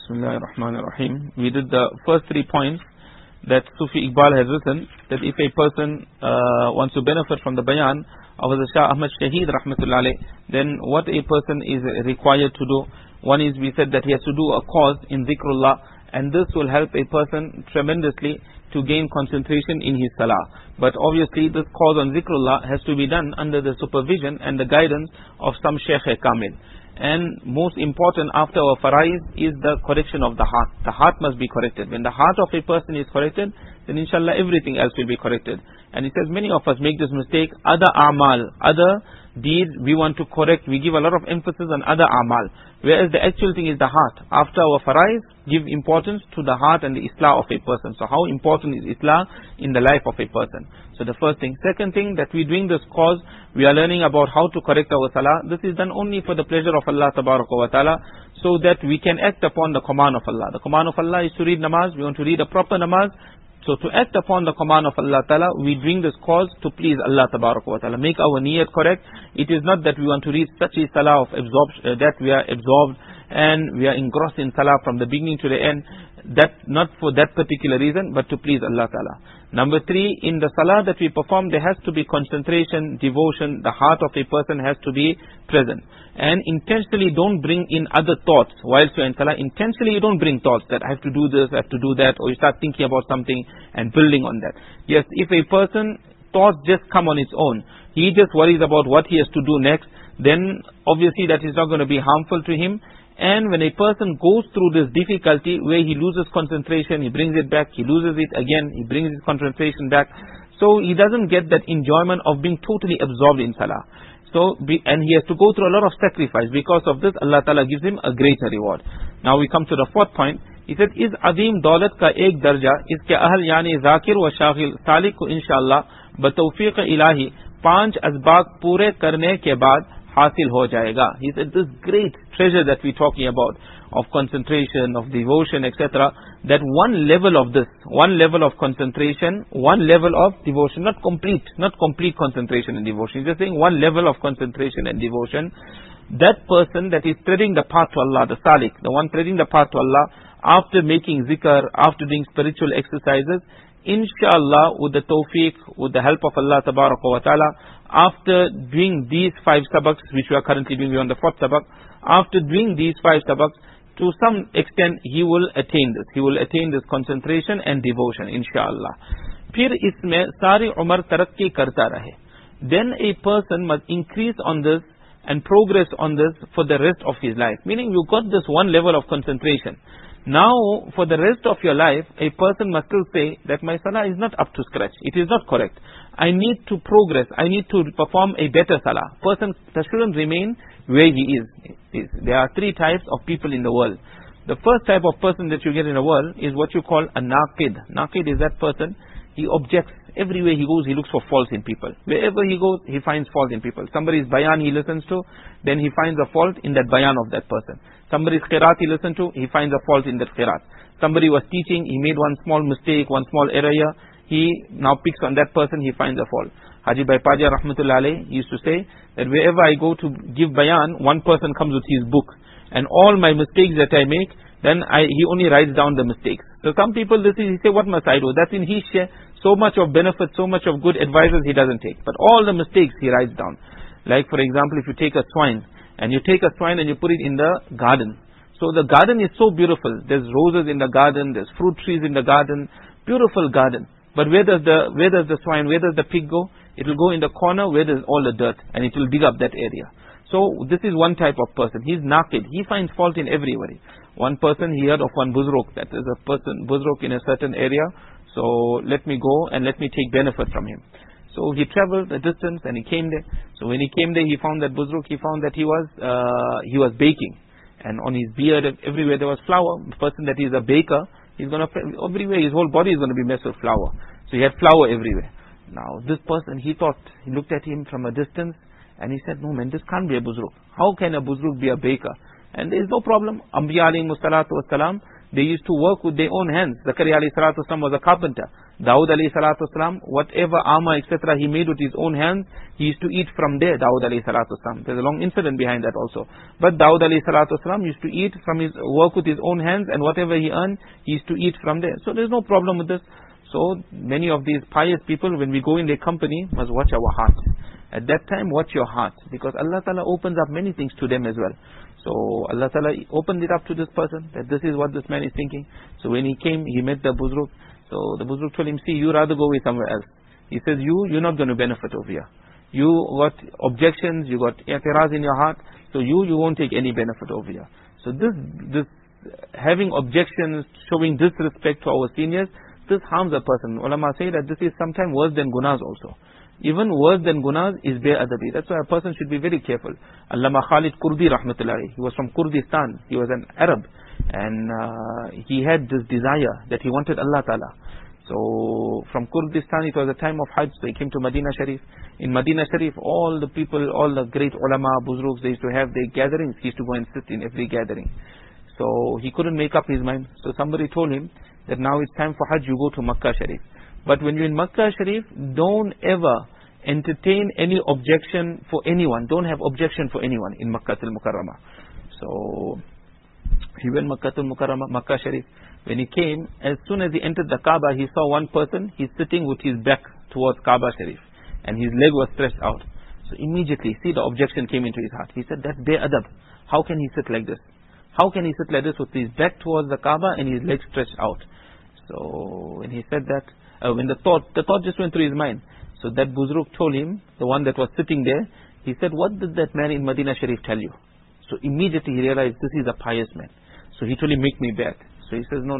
Bismillah ar-Rahman ar-Rahim. We did the first 3 points that Sufi Iqbal has written, that if a person wants to benefit from the bayan of the Shah Ahmad Shaheed rahmatullah alayh, then what a person is required to do. One is, we said that he has to do a cause in zikrullah, and this will help a person tremendously to gain concentration in his salah. But obviously this cause on zikrullah has to be done under the supervision and the guidance of some Shaykh Kamil. And most important after our faraiz is the correction of the heart. The heart must be corrected. When the heart of a person is corrected, then inshallah everything else will be corrected. And it says many of us make this mistake. Other a'mal, other deeds we want to correct. We give a lot of emphasis on other a'mal, whereas the actual thing is the heart. After our faraiz, give importance to the heart and the islah of a person. So how important is islah in the life of a person? So the first thing. Second thing, that we doing this cause, we are learning about how to correct our salah. This is done only for the pleasure of Allah tabaraka wa ta'ala, so that we can act upon the command of Allah. The command of Allah is to read namaz. We want to read a proper namaz. So to act upon the command of Allah Ta'ala, we bring this cause to please Allah Tabaraka wa Ta'ala. Make our niyat correct. It is not that we want to read such a salah of absorption, that we are absorbed and we are engrossed in salah from the beginning to the end. That not for that particular reason, but to please Allah Ta'ala. Number 3, in the salah that we perform, there has to be concentration, devotion. The heart of a person has to be present. And intentionally don't bring in other thoughts whilst you're in salah. Intentionally you don't bring thoughts that I have to do this, I have to do that, or you start thinking about something and building on that. Yes, if a person, thoughts just come on its own, he just worries about what he has to do next, then obviously that is not going to be harmful to him. And when a person goes through this difficulty where he loses concentration, he brings it back, he loses it again, he brings his concentration back, so he doesn't get that enjoyment of being totally absorbed in salah. So, and he has to go through a lot of sacrifice. Because of this, Allah Ta'ala gives him a greater reward. Now we come to the 4th point. He said, is azim daulat ka ek darja, iske ahl yani zakir wa shaghil salik ko inshallah batawfiq ilahi 5 asbaq pure karne ke baad hasil ho jayega. He said, this great treasure that we're talking about, of concentration, of devotion, etc., that one level of this, one level of concentration, one level of devotion, not complete concentration and devotion. He's just saying one level of concentration and devotion. That person that is treading the path to Allah, the salik, the one treading the path to Allah, after making zikr, after doing spiritual exercises, inshallah, with the tawfiq, with the help of Allah tabaraka wa ta'ala, after doing these 5 sabaks, which we are currently doing, we are on the 4th sabak, after doing these 5 sabaks, to some extent he will attain this. He will attain this concentration and devotion, inshallah. Phir isme sari umar tarakki karta rahe. Then a person must increase on this and progress on this for the rest of his life. Meaning you got this one level of concentration. Now, for the rest of your life, a person must still say that my salah is not up to scratch. It is not correct. I need to progress. I need to perform a better salah. Person shouldn't remain where he is. There are 3 types of people in the world. The first type of person that you get in the world is what you call a naqid. Naqid is that person, he objects. Everywhere he goes, he looks for faults in people. Wherever he goes, he finds fault in people. Somebody's bayan he listens to, then he finds a fault in that bayan of that person. Somebody's qiraat he listens to, he finds a fault in that qiraat. Somebody was teaching, he made one small mistake, one small error here, he now picks on that person, he finds a fault. Haji Bhai Paja rahmatullah alayh used to say that wherever I go to give bayan, one person comes with his book, and all my mistakes that I make, then he only writes down the mistakes. So some people, he say, what must I do? That's in his share. So much of benefit, so much of good advices he doesn't take. But all the mistakes he writes down. Like for example, if you take a swine, and you take a swine and you put it in the garden. So the garden is so beautiful. There's roses in the garden, there's fruit trees in the garden, beautiful garden. But where does the swine, where does the pig go? It will go in the corner where there's all the dirt, and it will dig up that area. So this is one type of person. He's naqid. He finds fault in everybody. One person, he heard of one buzruk, that is a person, buzruk in a certain area. So let me go and let me take benefit from him. So he traveled a distance and he came there. So when he came there, he found that buzruk, he found that he was baking. And on his beard, everywhere there was flour. The person that is a baker, he's going to, everywhere, his whole body is going to be messed with flour. So he had flour everywhere. Now this person, he looked at him from a distance and he said, no man, this can't be a buzruk. How can a buzruk be a baker? And there is no problem. Anbiya alayhi salatu wassalam, they used to work with their own hands. Zakaria alayhi salatu wassalam was a carpenter. Dawud alayhi salatu wasalam, whatever armor, etc. he made with his own hands, he used to eat from there, Dawud alayhi salatu wasalam. There's a long incident behind that also. But Dawud alayhi salatu wasalam used to eat from his work with his own hands, and whatever he earned, he used to eat from there. So there's no problem with this. So many of these pious people, when we go in their company, must watch our heart. At that time, watch your heart, because Allah Ta'ala opens up many things to them as well. So Allah Ta'ala opened it up to this person, that this is what this man is thinking. So when he came, he met the Buzruk. So the Buzruk told him, see, you rather go away somewhere else. He says, you're not going to benefit over here. You got objections, you got i'tiraz in your heart, so you won't take any benefit over here. So this having objections, showing disrespect to our seniors, this harms a person. Ulama say that this is sometimes worse than gunas also. Even worse than gunas is be'adabi. That's why a person should be very careful. Allama Khalid Kurdi rahmatullahi, he was from Kurdistan, he was an Arab, and he had this desire that he wanted Allah Ta'ala. So from Kurdistan, it was a time of Hajj, so he came to Medina Sharif. In Medina Sharif, all the people, all the great ulama, buzruks, they used to have their gatherings. He used to go and sit in every gathering. So he couldn't make up his mind. So somebody told him that now it's time for Hajj, you go to Makkah Sharif. But when you're in Makkah Sharif, don't ever entertain any objection for anyone. Don't have objection for anyone in Makkah al-Mukarramah. So he went Makkah al-Mukarramah, Makkah Sharif. When he came, as soon as he entered the Kaaba, he saw one person, he's sitting with his back towards Kaaba Sharif, and his leg was stretched out. So immediately, see, the objection came into his heart. He said, that's be'adab. How can he sit like this? How can he sit like this with his back towards the Kaaba and his legs stretched out? So when he said that, when the thought just went through his mind. So that Buzruk told him, the one that was sitting there, he said, what did that man in Medina Sharif tell you? So immediately he realized, this is a pious man. So he told him, make me bet. So he says, no.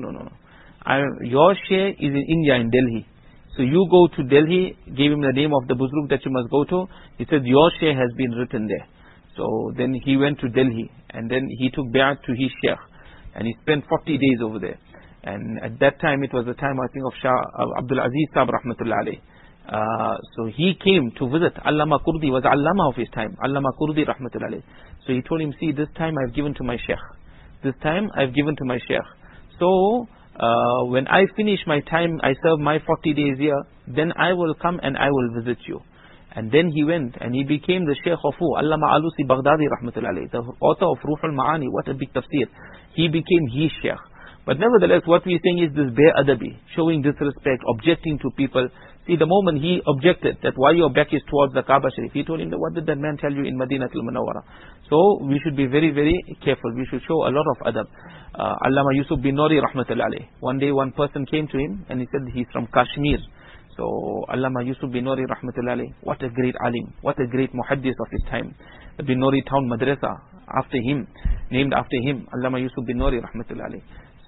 Your share is in India, in Delhi. So you go to Delhi, gave him the name of the Buzruk that you must go to. He said, your share has been written there. So then he went to Delhi, and then he took bay'at to his sheikh, and he spent 40 days over there. And at that time, it was the time, I think, of Shah Abdul Aziz Sahib rahmatullah alayh. So he came to visit. Allama Kurdi was Allama of his time. Allama Kurdi rahmatullah alayh. So he told him, see, this time I've given to my sheikh. This time I've given to my sheikh. So when I finish my time, I serve my 40 days here, then I will come and I will visit you. And then he went and he became the Sheikh of Allama Alusi Baghdadi rahmatullah alayh, the author of Ruhul Ma'ani. What a big tafsir. He became his Sheikh. But nevertheless, what we're saying is this be'adabi, showing disrespect, objecting to people. See, the moment he objected that why your back is towards the Kaaba Sharif, he told him that what did that man tell you in Madinah al-Munawwara? So we should be very, very careful. We should show a lot of adab. Allama Yusuf bin Nuri rahmatullah alayh. One day one person came to him and he said he's from Kashmir. So Allama Yusuf bin Nuri rahmatullah alayh, what a great alim, what a great muhaddis of his time. The Bin Nuri town madrasa, after him, named after him, Allama Yusuf bin Nuri rahmatullah alayh.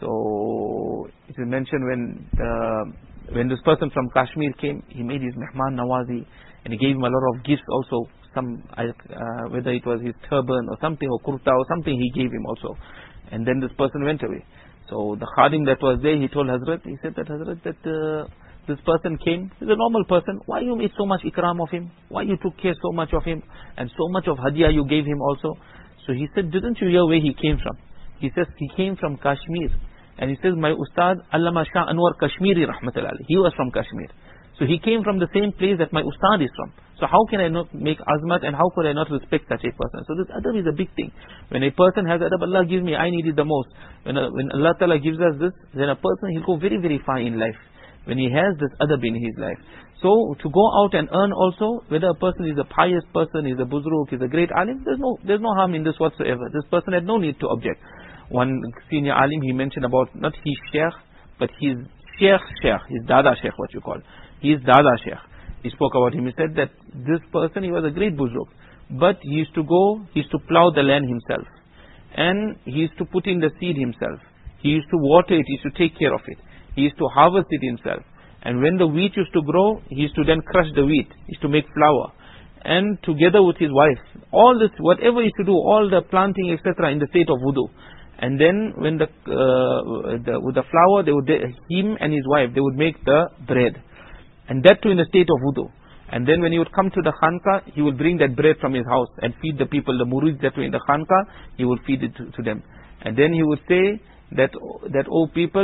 So it is mentioned when this person from Kashmir came, he made his mehman nawazi, and he gave him a lot of gifts also. Some whether it was his turban or something, or kurta or something, he gave him also. And then this person went away. So the khadim that was there, he told Hazrat, he said that Hazrat, that this person came, he's a normal person, why you made so much ikram of him? Why you took care so much of him? And so much of hadiah you gave him also? So he said, didn't you hear where he came from? He says he came from Kashmir. And he says, my Ustad Allama Shah Anwar Kashmiri rahmatullah alayh, he was from Kashmir. So he came from the same place that my Ustad is from. So how can I not make azmat, and how could I not respect such a person? So this adab is a big thing. When a person has adab, Allah gives me, I need it the most. When Allah Ta'ala gives us this, then a person, he'll go very, very far in life. When he has this adab in his life. So to go out and earn also, whether a person is a pious person, is a buzruk, is a great alim, there's no harm in this whatsoever. This person had no need to object. One senior alim, he mentioned about not his sheikh, but his sheikh, his dada sheikh, what you call. His dada sheikh. He spoke about him. He said that this person, he was a great buzruk, but he used to plow the land himself, and he used to put in the seed himself. He used to water it, he used to take care of it. He used to harvest it himself. And when the wheat used to grow, he used to then crush the wheat. He used to make flour. And together with his wife, all this, whatever he used to do, all the planting, etc., in the state of wudu. And then when with the flour, him and his wife, they would make the bread. And that too in the state of wudu. And then when he would come to the khanqa, he would bring that bread from his house and feed the people, the murids that were in the khanqa, he would feed it to them. And then he would say that, oh people,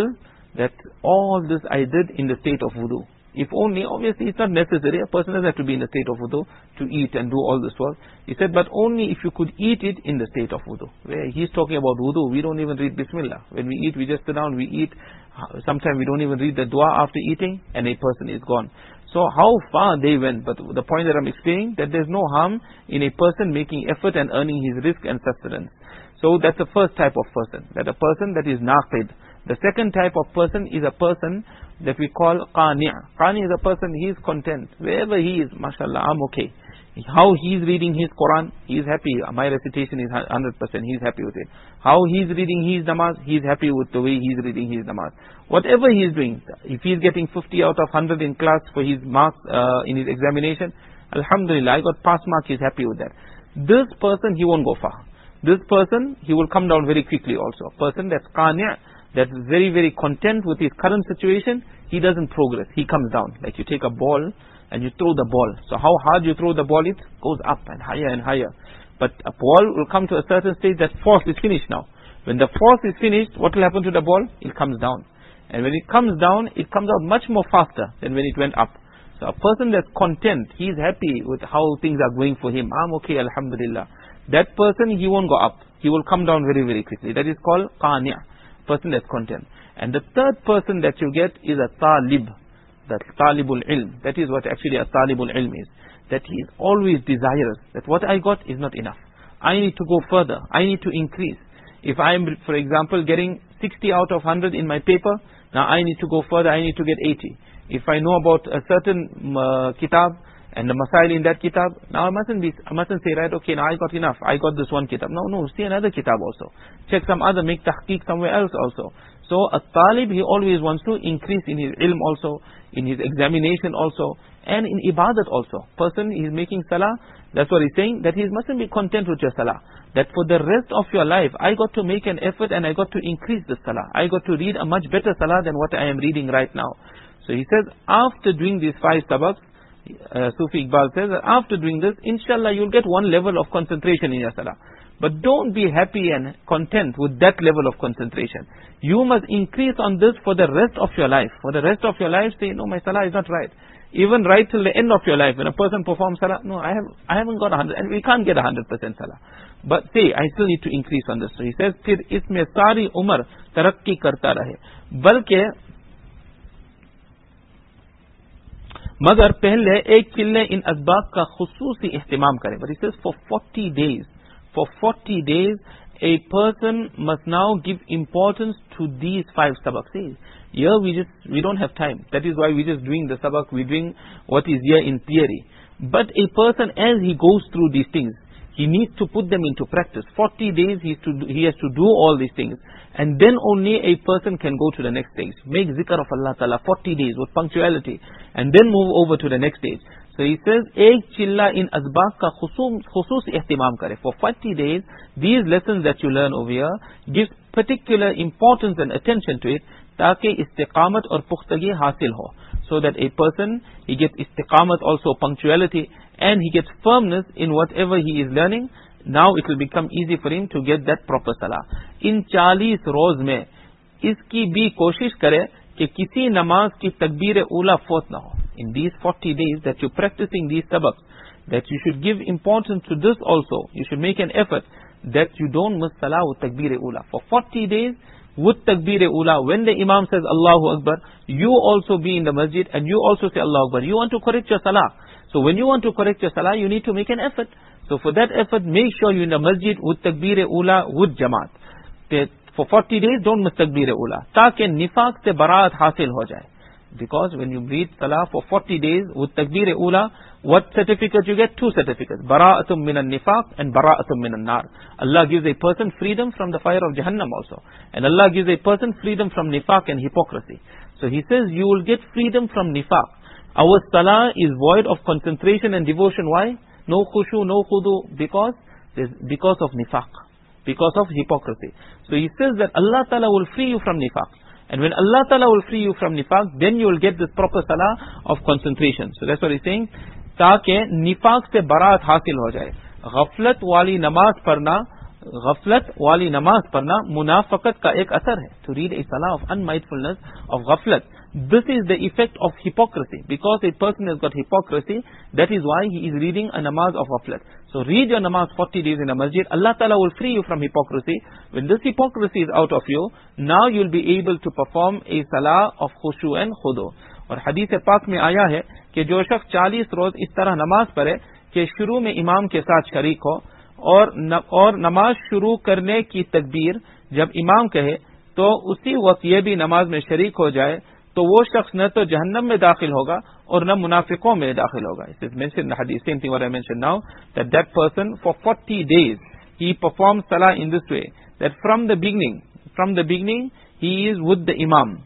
that all this I did in the state of wudu. If only, obviously it's not necessary, a person doesn't have to be in the state of wudu to eat and do all this work. He said, but only if you could eat it in the state of wudu. Where he's talking about wudu, we don't even read Bismillah. When we eat, we just sit down, we eat. Sometimes we don't even read the dua after eating, and a person is gone. So how far they went, but the point that I'm explaining, that there's no harm in a person making effort and earning his rizq and sustenance. So that's the first type of person, that a person that is naqid. The second type of person is a person that we call qani'. Qani' is a person, he is content. Wherever he is, mashallah, I'm okay. How he is reading his Quran, he is happy. My recitation is 100%, he is happy with it. How he is reading his namaz, he is happy with the way he is reading his namaz. Whatever he is doing, if he is getting 50 out of 100 in class for his marks in his examination, alhamdulillah, I got pass mark, he is happy with that. This person, he won't go far. This person, he will come down very quickly also. A person that's qani', that's very, very content with his current situation, he doesn't progress, he comes down. Like you take a ball and you throw the ball. So how hard you throw the ball, it goes up and higher and higher. But a ball will come to a certain stage that force is finished now. When the force is finished, what will happen to the ball? It comes down. And when it comes down, it comes out much more faster than when it went up. So a person that's content, he is happy with how things are going for him. I'm okay, alhamdulillah. That person, he won't go up. He will come down very, very quickly. That is called qani', person that's content. And the third person that you get is a talib. That talibul ilm. That is what actually a talibul ilm is. That he is always desirous. That what I got is not enough. I need to go further. I need to increase. If I am, for example, getting 60 out of 100 in my paper, now I need to go further. I need to get 80. If I know about a certain kitab, and the masail in that kitab, now I mustn't say, right, okay, now I got enough, I got this one kitab. No, see another kitab also. Check some other, make tahqiq somewhere else also. So a talib, he always wants to increase in his ilm also, in his examination also, and in ibadat also. Person is making salah, that's what he's saying, that he mustn't be content with your salah. That for the rest of your life, I got to make an effort and I got to increase the salah. I got to read a much better salah than what I am reading right now. So he says, after doing these 5 sabaqs, Sufi Iqbal says that after doing this, inshallah you'll get one level of concentration in your salah. But don't be happy and content with that level of concentration. You must increase on this for the rest of your life. For the rest of your life, say, no, my salah is not right. Even right till the end of your life, when a person performs salah, no, I haven't got 100, and we can't get 100% salah. But say, I still need to increase on this. So he says, फिर इसमें सारी उम्र तरक्की करता रहे. बल्कि मगर पहले एक चिल्ले इन असबाब का खुसूसी इस्तेमाल करें. But he says for 40 days, a person must now give importance to these 5 sabaqs. See, here we don't have time. That is why we're just doing the sabaq, we're doing what is here in theory. But a person, as he goes through these things, he needs to put them into practice. 40 days he has to do all these things. And then only a person can go to the next stage. Make zikr of Allah Ta'ala 40 days with punctuality. And then move over to the next stage. So he says, ek chilla in asbaq ka khusus ihtimam kare. For 40 days, these lessons that you learn over here, give particular importance and attention to it, taaki istiqamat or pukhtagi hasil ho. So that a person, he gets istiqamat, also punctuality, and he gets firmness in whatever he is learning. Now it will become easy for him to get that proper salah. In 40 रोज में इसकी भी कोशिश करे कि किसी नमाज की तकबीर ऊला फौत ना हो. In these 40 days that you're practicing these sabaqs, that you should give importance to this also. You should make an effort that you don't miss salah with takbir ula. For 40 days with takbir ula, when the imam says Allahu Akbar, you also be in the masjid and you also say Allahu Akbar. You want to correct your salah. So when you want to correct your salah, you need to make an effort. So for that effort, make sure you're in the masjid with takbir ula, with jamaat. For 40 days, don't miss takbir ula. Taaki nifaq se baraat hasil ho jaye. Because when you read salah for 40 days with takbir ula, what certificate you get? 2 certificates. Bara'atum minan nifaq and bara'atum minan nar. Allah gives a person freedom from the fire of Jahannam also. And Allah gives a person freedom from nifaq and hypocrisy. So he says you will get freedom from nifaq. Our salah is void of concentration and devotion. Why? No khushu, no khudu. Because of nifaq. Because of hypocrisy. So he says that Allah Ta'ala will free you from nifaq. And when Allah Ta'ala will free you from nifaq, then you will get this proper salah of concentration. So that's what he's saying. ताकि निफाक से बरात हासिल हो जाए. गफलत वाली नमाज पढ़ना गफलत वाली नमाज पढ़ना मुनाफकत का एक असर है. To read a salah of unmindfulness, of ghaflat, this is the effect of hypocrisy. Because a person has got hypocrisy, that is why he is reading a namaz of ghaflat. So read your namaz 40 days in a masjid. Allah Ta'ala will free you from hypocrisy. When this hypocrisy is out of you, now you will be able to perform a salah of khushu and khudu. और हदीस पाक में आया है कि जो शख्स 40 रोज इस तरह नमाज पढ़े कि शुरू में इमाम के साथ शरीक हो और नमाज शुरू करने की तकबीर जब इमाम कहे तो उसी वक्त ये भी नमाज में शरीक हो जाए, तो वो शख्स न तो जहन्नम में दाखिल होगा और न मुनाफिकों में दाखिल होगा. It is mentioned in the hadith, same thing what I mentioned now, that person for 40 days he performs salah in this way, that from the beginning he is with the imam,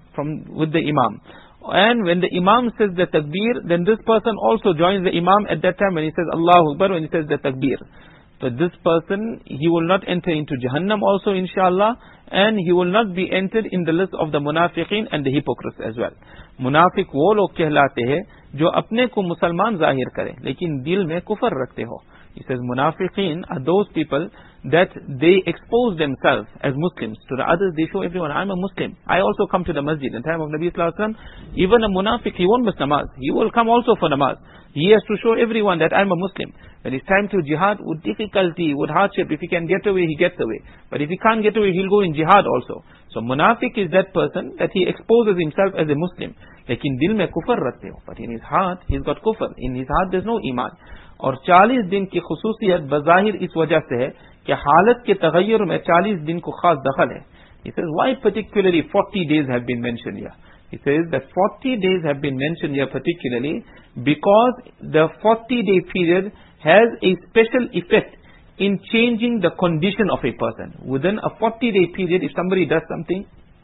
and when the imam says the takbir, then this person also joins the imam at that time when he says Allahu Akbar, when he says the takbir. So this person, he will not enter into Jahannam also, inshallah, and he will not be entered in the list of the munafiqeen and the hypocrites as well. मुनाफिक वो लोग कहलाते हैं जो अपने को मुसलमान जाहिर करें लेकिन दिल में कुफर रखते हो. He says munafiqeen are those people that they expose themselves as Muslims. To the others they show everyone, I'm a Muslim. I also come to the masjid. In the time of Nabi Sallallahu Alaihi Wasallam, even a munafiq, he won't miss namaz. He will come also for namaz. He has to show everyone that I'm a Muslim. When it's time to jihad, with difficulty, with hardship, if he can get away, he gets away. But if he can't get away, he'll go in jihad also. So munafiq is that person that he exposes himself as a Muslim. लेकिन दिल में कुफर रखते हो. But in his heart, he's got kufr. In his heart, there's no iman. और 40 दिन की खुसूसियत बज़ाहिर इस वजह से है कि हालत के तगय्युर में 40 दिन को खास दखल है. He says, why particularly 40 days have been mentioned here? He says that 40 days have been mentioned here particularly because the 40-day period has a special effect in changing the condition of a person. Within a 40-day period, if somebody does something,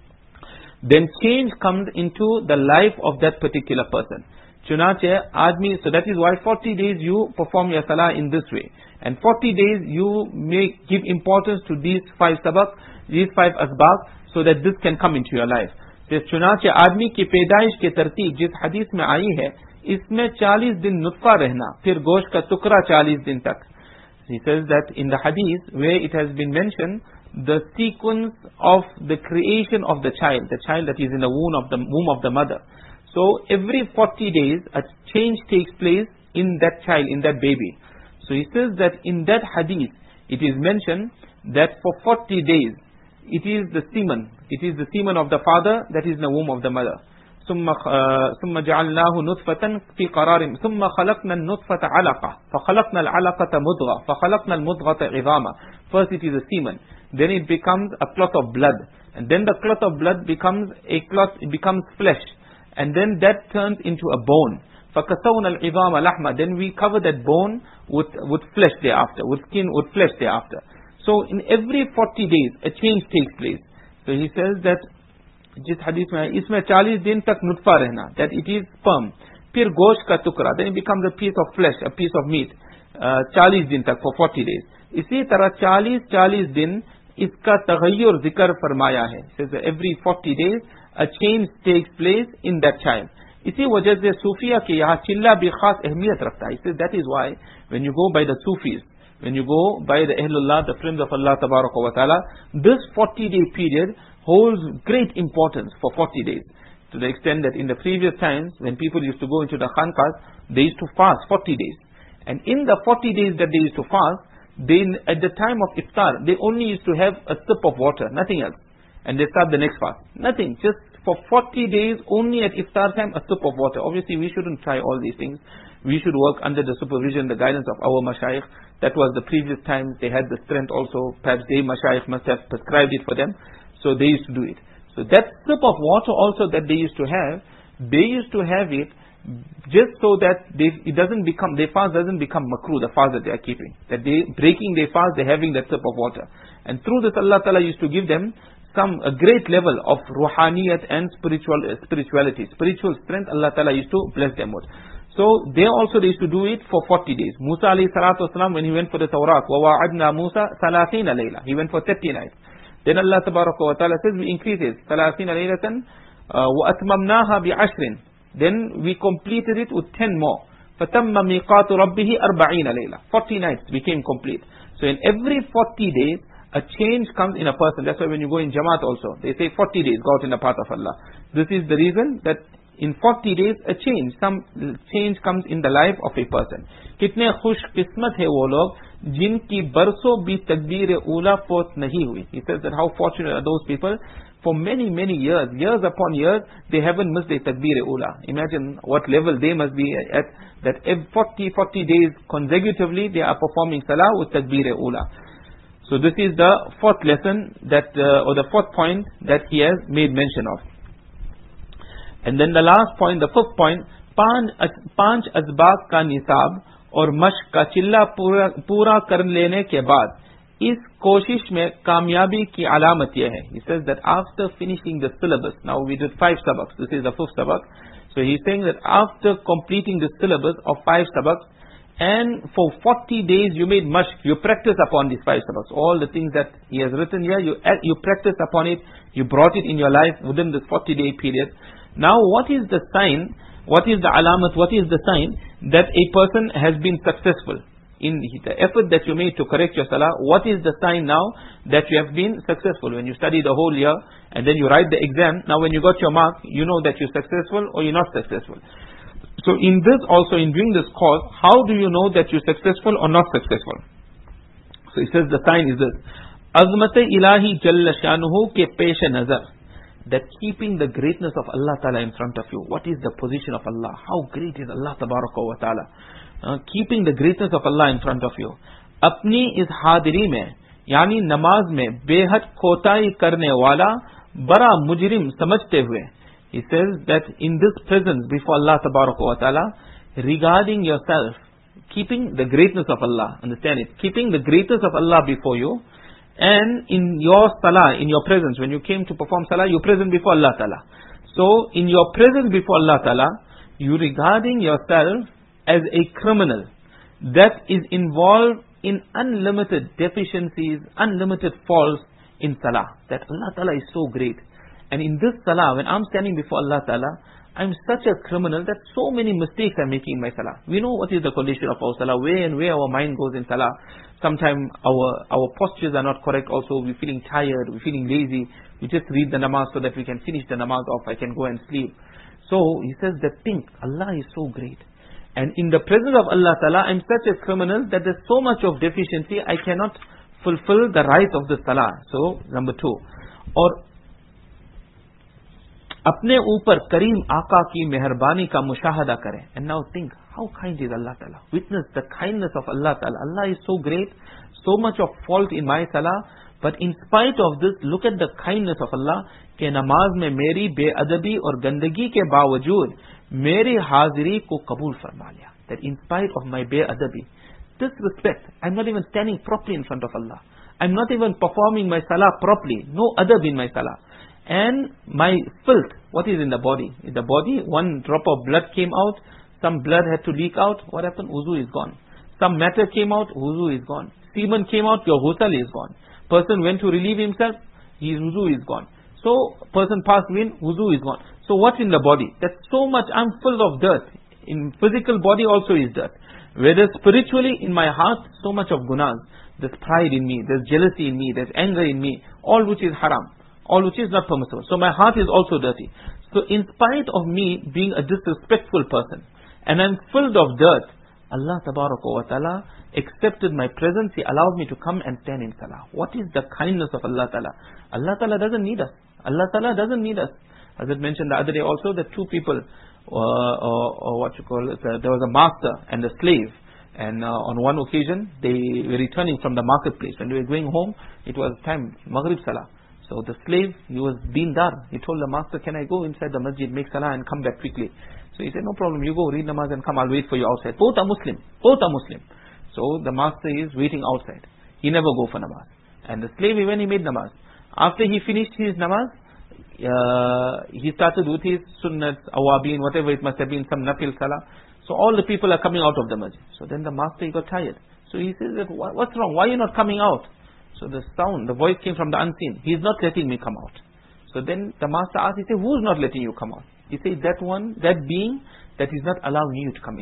then change comes into the life of that particular person. चुनाचे आदमी, so that is why 40 days you perform your salah in this way, and 40 days you may give importance to these 5 sabaq, these 5 asbab, so that this can come into your life. तो चुनाचे आदमी की पैदाइश के तरतीब जिस हदीस में आई है, इसमें 40 दिन नुत्फा रहना, फिर गोश्त का टुकड़ा 40 दिन तक. He says that in the hadith where it has been mentioned the sequence of the creation of the child that is in the womb of the mother. So every 40 days a change takes place in that child, in that baby. So he says that in that hadith it is mentioned that for 40 days it is the semen of the father that is in the womb of the mother. ثم جعلناه نطفة في قرار ثم خلقنا النطفة علقة فخلقنا العلقة مضغة فخلقنا المضغة عظاما. First it is a semen, then it becomes a clot of blood, and then the clot of blood becomes it becomes flesh, and then that turns into a bone. فكسونا العظام لحما, then we cover that bone with flesh thereafter, with skin, with flesh thereafter. So in every 40 days a change takes place. So he says that जिस हदीस में है इसमें 40 दिन तक नुत्फा रहना, that it is sperm, फिर गोश्त का टुकड़ा, then it becomes a piece of flesh, a piece of meat, 40 दिन तक for 40 days. इसी तरह 40 दिन इसका तगय्युर जिक्र फरमाया है. Says that every 40 days a change takes place in that child. इसी वजह से सूफिया के यहाँ चिल्ला भी खास अहमियत रखता है. Says that is why when you go by the Sufis, when you go by the Ahlullah, the friends of Allah Tabaraka wa Ta'ala, this 40-day period holds great importance for 40 days. To the extent that in the previous times, when people used to go into the khanqahs, they used to fast 40 days. And in the 40 days that they used to fast, at the time of iftar, they only used to have a sip of water, nothing else. And they start the next fast. Nothing, just for 40 days, only at iftar time, a sip of water. Obviously, we shouldn't try all these things. We should work under the supervision, the guidance of our mashayikh. That was the previous times, they had the strength also. Perhaps they mashayikh must have prescribed it for them. So they used to do it. So that sip of water also that they used to have it just so that their fast doesn't become makruh, the fast that they are keeping. That they breaking their fast, they're having that sip of water. And through this Allah Ta'ala used to give them a great level of ruhaniyat and spirituality. Spiritual strength Allah Ta'ala used to bless them with. So they used to do it for 40 days. Musa alayhi salatu wasalam, when he went for the Tawrat, وَوَعَدْنَا مُوسَى 30 layla. He went for 30 nights. Then Allah Tabaraka wa Ta'ala says we increase it 30 laylatan وَأَتْمَمْنَاهَا بِعَشْرٍ. Then we completed it with 10 more. فَتَمَّ مِيقَاتُ رَبِّهِ 40 layla. 40 nights became complete. So in every 40 days a change comes in a person. That's why when you go in Jamaat also, they say 40 days, go out in the path of Allah. This is the reason that in 40 days a change, some change comes in the life of a person. कितने खुश किस्मत है वो लोग जिनकी बरसों भी तकबीर ऊला पोत नहीं हुई. He says that how fortunate are those people. For many years, years upon years, they haven't missed a takbir ula. Imagine what level they must be at, that every 40 days consecutively they are performing salah with takbir ula. So this is the fourth lesson that, or the fourth point that he has made mention of. And then the last point, the fifth point, पांच असबाब का निसाब और मश्क का चिल्ला पूरा कर लेने के बाद इस कोशिश में कामयाबी की अलामत यह है. He says that after finishing the syllabus, now we did 5 sabaks, this is the 5th sabak. So he's saying that after completing the syllabus of 5 sabaks, and for 40 days you made mashq, you practice upon these 5 sabaks. All the things that he has written here, you practice upon it, you brought it in your life within this 40-day period. Now what is the sign, what is the alamat, what is the sign that a person has been successful? In the effort that you made to correct your salah, what is the sign now that you have been successful? When you study the whole year and then you write the exam, now when you got your mark, you know that you're successful or you're not successful. So in this also, in doing this course, how do you know that you're successful or not successful? So he says the sign is this. Azmat-e ilahi jalla shanuhu ke pesh nazar. That keeping the greatness of Allah Ta'ala in front of you. What is the position of Allah? How great is Allah Tabaraka wa Ta'ala? Keeping the greatness of Allah in front of you. अपनी इस हादिरी में यानी नमाज में बेहद कोताही करने वाला बड़ा मुजरिम समझते हुए. He says that in this presence before Allah Tabaraka wa Ta'ala, regarding yourself, keeping the greatness of Allah, understand it, keeping the greatness of Allah before you, and in your salah, in your presence, when you came to perform salah, you're present before Allah Ta'ala. So in your presence before Allah Ta'ala, you regarding yourself as a criminal that is involved in unlimited deficiencies, unlimited faults in salah. That Allah Ta'ala is so great. And in this salah, when I'm standing before Allah Ta'ala, I'm such a criminal that so many mistakes I'm making in my salah. We know what is the condition of our salah, where our mind goes in salah. Sometimes our postures are not correct also. We're feeling tired, we're feeling lazy. We just read the namaz so that we can finish the namaz off, I can go and sleep. So he says that think, Allah is so great. And in the presence of Allah Ta'ala, I'm such a criminal that there's so much of deficiency, I cannot fulfill the rights of the salah. So, number 2. Or, अपने ऊपर करीम आका की मेहरबानी का मुशाहदा करें. And now think, how kind is Allah Ta'ala? Witness the kindness of Allah Ta'ala. Allah is so great, so much of fault in my salah, but in spite of this, look at the kindness of Allah, कि नमाज में मेरी बेअदबी और गंदगी के बावजूद मेरी हाजिरी को कबूल फरमा लिया. That in spite of my be'adabi, disrespect, I'm not even standing properly in front of Allah. I'm not even performing my salah properly. No adab in my salah. And my filth, what is in the body? In the body, one drop of blood came out, some blood had to leak out. What happened? Wuzu is gone. Some matter came out, wuzu is gone. Semen came out, your ghusl is gone. Person went to relieve himself, his wuzu is gone. So, person passed in, wuzu is gone. So what's in the body? That's so much, I'm full of dirt. In physical body also is dirt. Whether spiritually, in my heart, so much of gunas. There's pride in me, there's jealousy in me, there's anger in me, all which is haram, all which is not permissible. So my heart is also dirty. So in spite of me being a disrespectful person, and I'm filled of dirt, Allah Tabaraka wa Ta'ala accepted my presence. He allowed me to come and stand in salah. What is the kindness of Allah Ta'ala? Allah Ta'ala doesn't need us. Allah Ta'ala doesn't need us. As I mentioned the other day also, that two people, or what you call it, there was a master and a slave. And on one occasion, they were returning from the marketplace. When they were going home, it was time, Maghrib Salah. So the slave, he was dindar. He told the master, can I go inside the masjid, make salah and come back quickly? So he said, no problem, you go read namaz and come, I'll wait for you outside. Both are Muslim. Both are Muslim. So the master is waiting outside. He never go for namaz. And the slave, when he made namaz, after he finished his namaz, he started with his sunnat, awabin, whatever it must have been, some nafil salah. So all the people are coming out of the masjid. So then the master, he got tired. So he says that, what's wrong? Why are you not coming out? So the sound, the voice came from the unseen. He's not letting me come out. So then the master asked, he said, who's not letting you come out? He said, that one, that being, that is not allowing you to come inside.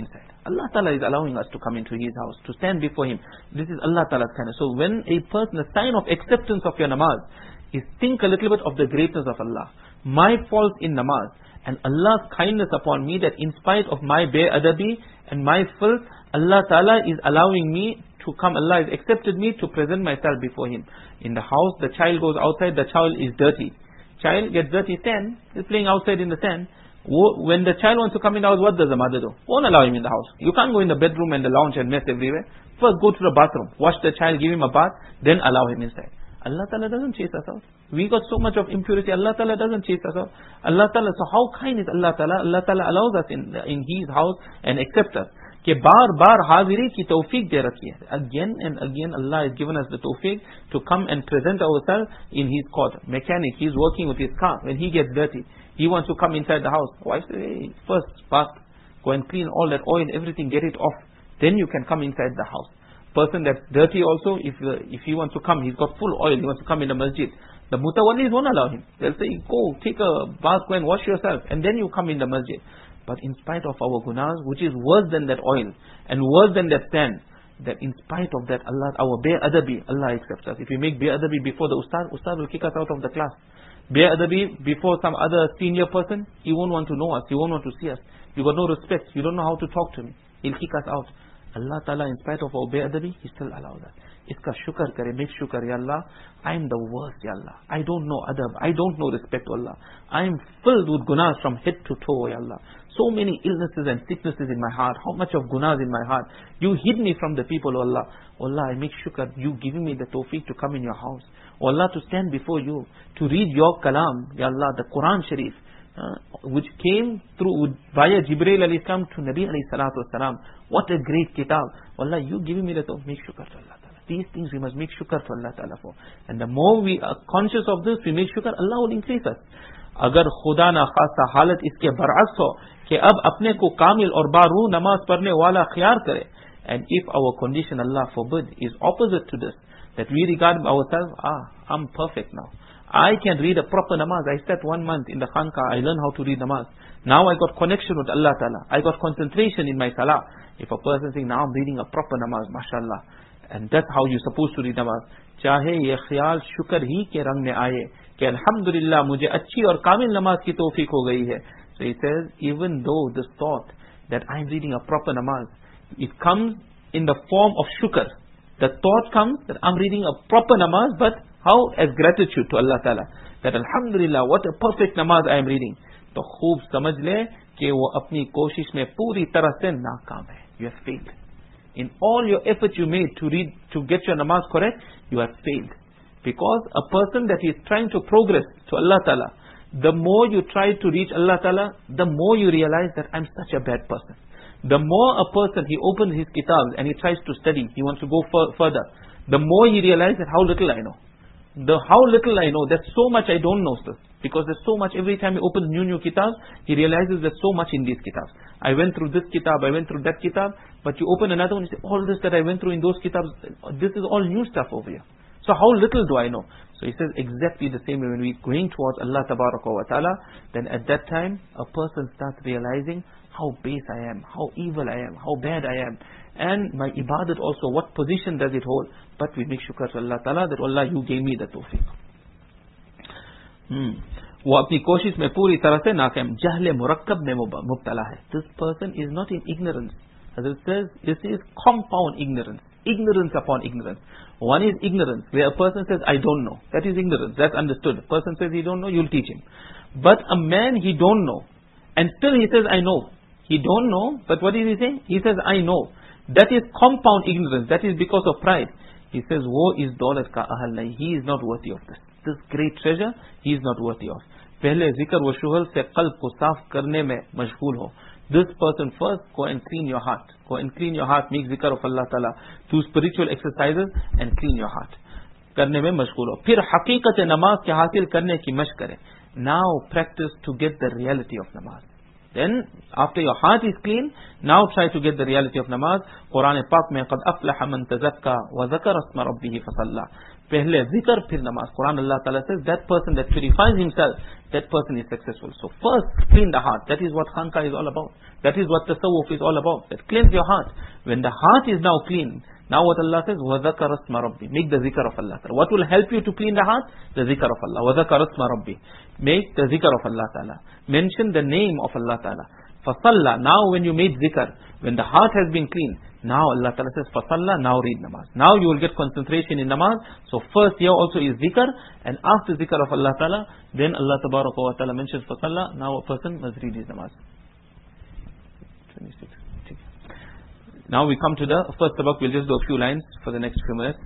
Allah Ta'ala is allowing us to come into His house, to stand before Him. This is Allah Ta'ala's kindness. So when a person, a sign of acceptance of your namaz is think a little bit of the greatness of Allah. My fault in namaz and Allah's kindness upon me, that in spite of my be'adabi and my filth, Allah Ta'ala is allowing me to come. Allah has accepted me to present myself before Him. In the house, the child goes outside, the child is dirty. Child gets dirty, sand, is playing outside in the sand. When the child wants to come in the house, what does the mother do? Won't allow him in the house. You can't go in the bedroom and the lounge and mess everywhere. First go to the bathroom, wash the child, give him a bath, then allow him inside. Allah Ta'ala doesn't chase us out. We got so much of impurity, Allah Ta'ala doesn't chase us out. Allah Ta'ala, so how kind is Allah Ta'ala? Allah Ta'ala allows us in His house and accepts us. कि बार हाजिरी की तौफीक दे रखी है. Again and again Allah has given us the tawfiq to come and present ourselves in His court. Mechanic, he's working with his car. When he gets dirty, he wants to come inside the house. Wife says, hey, first bath, go and clean all that oil, everything, get it off. Then you can come inside the house. Person that's dirty also, if he wants to come, he's got full oil, he wants to come in the masjid. The mutawallis won't allow him. They'll say, go, take a bath, go and wash yourself, and then you come in the masjid. But in spite of our gunas, which is worse than that oil, and worse than that sand, that in spite of that, Allah, our be'adabi, Allah accepts us. If we make be'adabi before the ustad will kick us out of the class. Be'adabi before some other senior person, he won't want to know us, he won't want to see us. You got no respect, you don't know how to talk to me. He'll kick us out. Allah Ta'ala, in spite of our be'adabi, He still allows us. Iska shukr kare, make shukr, Ya Allah. I am the worst, Ya Allah. I don't know adab, I don't know respect, Allah. I am filled with gunas from head to toe, Ya Allah. So many illnesses and sicknesses in my heart. How much of gunas in my heart. You hid me from the people, O Allah. O Allah, I make shukr, you giving me the tawfiq to come in your house. O Allah, to stand before you, to read your kalam, Ya Allah, the Quran Sharif, which came through via Jibreel alayhi salam to Nabi alayhi salatu wasalam. What a great kitab. Allah, you giving me the tawfiq, make shukr to Allah Ta'ala. These things we must make shukr to Allah Ta'ala for. And the more we are conscious of this, we make shukr, Allah will increase us. अगर खुदा ना खासा हालत इसके बरअक्स हो कि अब अपने को कामिल और बारू नमाज पढ़ने वाला ख्यार करे, and if our condition, Allah forbid, is opposite to this, that we regard ourselves, I'm perfect now, I can read a proper namaz. I sat 1 month in the khanqa, I learned how to read namaz. Now I got connection with Allah Ta'ala, I got concentration in my salah. If a person saying, now I'm reading a proper namaz, mashallah, and that's how you're supposed to read namaz, चाहे ये ख्याल शुक्र ही के रंग में आए कि अल्हम्दुलिल्लाह मुझे अच्छी और कामिल नमाज की तौफीक हो गई है. So he says, even though this thought that I'm reading a proper namaz, it comes in the form of shukr. The thought comes that I'm reading a proper namaz, but how? As gratitude to Allah Ta'ala. That alhamdulillah, what a perfect namaz I am reading. तो खूब समझ ले कि वो अपनी कोशिश में पूरी तरह से नाकाम है. You have failed. In all your effort you made to read, to get your namaz correct, you have failed. Because a person that is trying to progress to Allah Ta'ala, the more you try to reach Allah Ta'ala, the more you realize that I'm such a bad person. The more a person, he opens his kitabs and he tries to study, he wants to go further, the more he realizes that how little I know. How little I know, there's so much I don't know, sir. Because there's so much, every time he opens new kitabs, he realizes there's so much in these kitabs. I went through this kitab, I went through that kitab, but you open another one, you say, all this that I went through in those kitabs, this is all new stuff over here. So how little do I know? So he says exactly the same way when we're going towards Allah Tabaraka wa Ta'ala, then at that time, a person starts realizing how base I am, how evil I am, how bad I am. And my ibadat also, what position does it hold? But we make shukr to Allah Ta'ala that Allah, you gave me the tawfiq. वो अपनी कोशिश में पूरी तरह से नाकाम, जहल मुरक्कब में मुब्तला है. This person is not in ignorance. As it says, this is compound ignorance. Ignorance upon ignorance. One is ignorance, where a person says, I don't know. That is ignorance. That's understood. A person says he don't know, you'll teach him. But a man, he don't know. And still he says, I know. He don't know, but what is he saying? He says, I know. That is compound ignorance. That is because of pride. He says, wo is daulat ka ahal nahi. He is not worthy of this. This great treasure, he is not worthy of. पहले जिक्र व शुगल से कल्ब को साफ करने में मशगूल हो. This person first, go and clean your heart. Go and clean your heart, make zikr of Allah Ta'ala. Do spiritual exercises and clean your heart. करने में मशगूल हो. फिर हकीकत नमाज के हासिल करने की मशक करें. Now practice to get the reality of namaz. Then, after your heart is clean, now try to get the reality of namaz. Quran Pak mein قَدْ أَفْلَحَ مَنْ تَزَكَّى وَذَكَرَ اسْمَ رَبِّهِ فَصَلَّى. Pehle zikr phir namaz. Quran Allah Ta'ala says that person that purifies himself, that person is successful. So first clean the heart. That is what khanqa is all about. That is what tasawwuf is all about. That cleanse your heart. When the heart is now clean, now what Allah says, وَذَكَرَ اسْمَ رَبِّي. Make the zikr of Allah Ta'ala. What will help you to clean the heart? The zikr of Allah. وَذَكَرَ اسْمَ رَبِّي. Make the zikr of Allah Ta'ala. Mention the name of Allah Ta'ala. فَصَلَّى. Now when you made zikr, when the heart has been clean, now Allah Ta'ala says, فَصَلَّى. Now read namaz. Now you will get concentration in namaz. So first here also is zikr, and after zikr of Allah Ta'ala, then Allah Ta'ala mentions فَصَلَّى. Now a person must read his namaz. 26. Now we come to the first sabak. We'll just do a few lines for the next few minutes.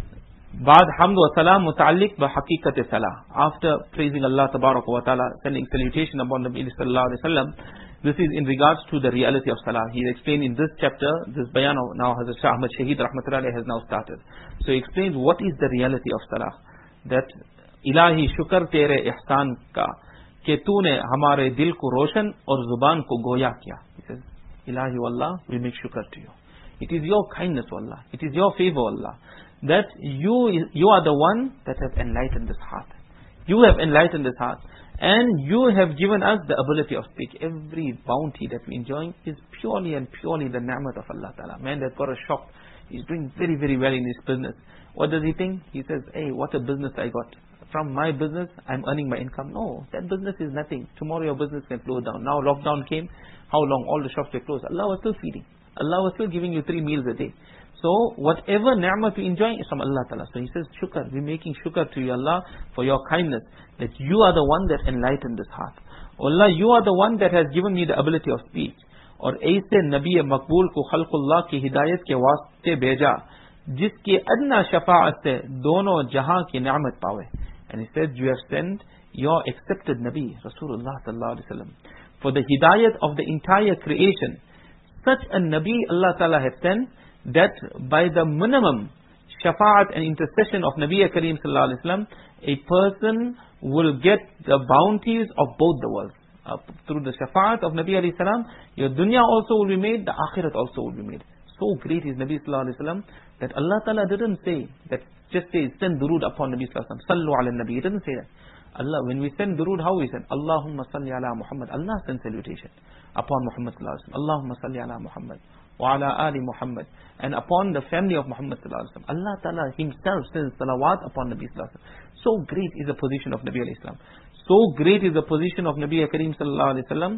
Ba'd hamd wa salam muta'alliq bi haqiqati salah. After praising Allah Tabaraka wa Ta'ala, sending salutation upon Nabi sallallahu alaihi wasallam, this is in regards to the reality of salah. He explained in this chapter, this bayan now Hazrat Shah Ahmad Shaheed rahmatullahi has now started. So he explains what is the reality of salah. That ilahi shukr tere ihsan ka ke tune hamare dil ko roshan aur zuban ko goya kiya. He says, Ilahi wallah, we make shukr to you. It is your kindness, wallah. It is your favor, wallah, that you are the one that have enlightened this heart. You have enlightened this heart, and you have given us the ability of speech. Every bounty that we enjoy is purely and purely the ni'mat of Allah Ta'ala. Man that got a shop, he's doing very, very well in his business. What does he think? He says, hey, what a business I got. From my business, I'm earning my income. No, that business is nothing. Tomorrow your business can close down. Now lockdown came. How long? All the shops were closed. Allah was still feeding. Allah was still giving you 3 meals a day. So whatever ni'mah we enjoy is from Allah Ta'ala. So he says, shukr. We're making shukr to you, Allah, for your kindness. That you are the one that enlightened this heart. Allah, you are the one that has given me the ability of speech. और ऐसे नबी मकबूल को खल्कुल्लाह की हिदायत के वास्ते भेजा जिसके अदना शफाअत से दोनों जहां की नियामत पावे. And he said, you have sent your accepted Nabi, Rasulullah sallallahu alaihi wasallam, for the hidayat of the entire creation. Such a Nabi Allah Ta'ala has sent that by the minimum shafa'at and intercession of Nabi Kareem sallallahu alaihi wasallam, a person will get the bounties of both the worlds. Through the shafa'at of Nabi alayhi salam, your dunya also will be made, the akhirat also will be made. So great is Nabi sallallahu alaihi wasallam that Allah Ta'ala didn't say that just say send durood upon Nabi sallallahu alaihi wasallam. Sallu ala Nabi. He didn't say that. Allah, when we send durood, how we send? Allahumma salli ala Muhammad. Allah sends salutation upon Muhammad sallallahu alaihi wasallam. Allahumma salli ala Muhammad wa ala ali Muhammad, and upon the family of Muhammad sallallahu alaihi wasallam. Allah Ta'ala himself sends salawat upon Nabi sallallahu alaihi wasallam. So great is the position of Nabi alayhi salam. So great is the position of Nabi Kareem sallallahu alaihi wasallam.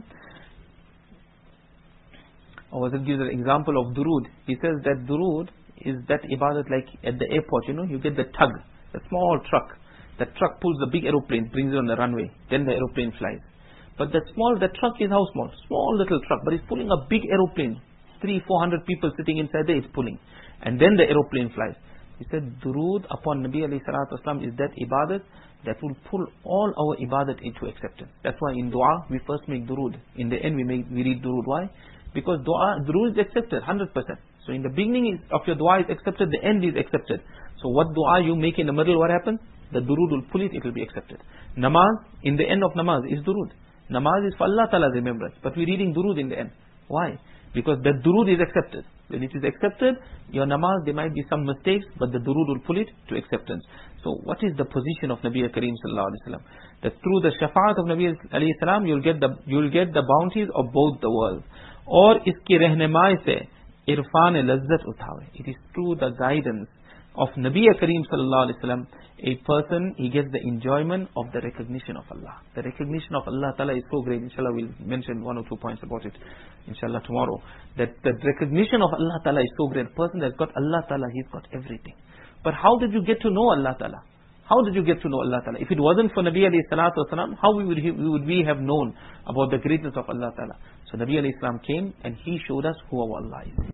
Or it gives an example of durood. He says that durood is that ibadat like at the airport, you get the tug, the small truck. The truck pulls the big aeroplane, brings it on the runway. Then the aeroplane flies. But the truck is how small? Small little truck. But it's pulling a big aeroplane. 300-400 people sitting inside there, it's pulling. And then the aeroplane flies. He said, durood upon Nabi alayhi salatu wasalam is that ibadat that will pull all our ibadat into acceptance. That's why in dua, we first make durood. In the end, we read durood. Why? Because durood is accepted, 100%. So in the beginning of your dua is accepted, the end is accepted. So what dua you make in the middle, what happens? The durood will pull it, it will be accepted. Namaz, in the end of namaz is durood. Namaz is for Allah Ta'ala's remembrance. But we're reading durood in the end. Why? Because the durood is accepted. When it is accepted, your namaz, there might be some mistakes, but the durood will pull it to acceptance. So what is the position of Nabi Kareem sallallahu alaihi wasallam? That through the shafa'at of Nabi alayhi salam, you'll get the bounties of both the worlds. Or iski rehnamai se irfan lazzat uthawe. It is through the guidance of Nabi Kareem sallallahu alaihi wasallam, a person, he gets the enjoyment of the recognition of Allah. The recognition of Allah Ta'ala is so great. Inshallah, we'll mention 1 or 2 points about it, inshallah, tomorrow. That the recognition of Allah Ta'ala is so great. A person that's got Allah Ta'ala, he's got everything. But how did you get to know Allah Ta'ala? How did you get to know Allah Ta'ala? If it wasn't for Nabi alayhi salatu wasalam, how would we have known about the greatness of Allah Ta'ala? So Nabi alayhi salam came and he showed us who our Allah is.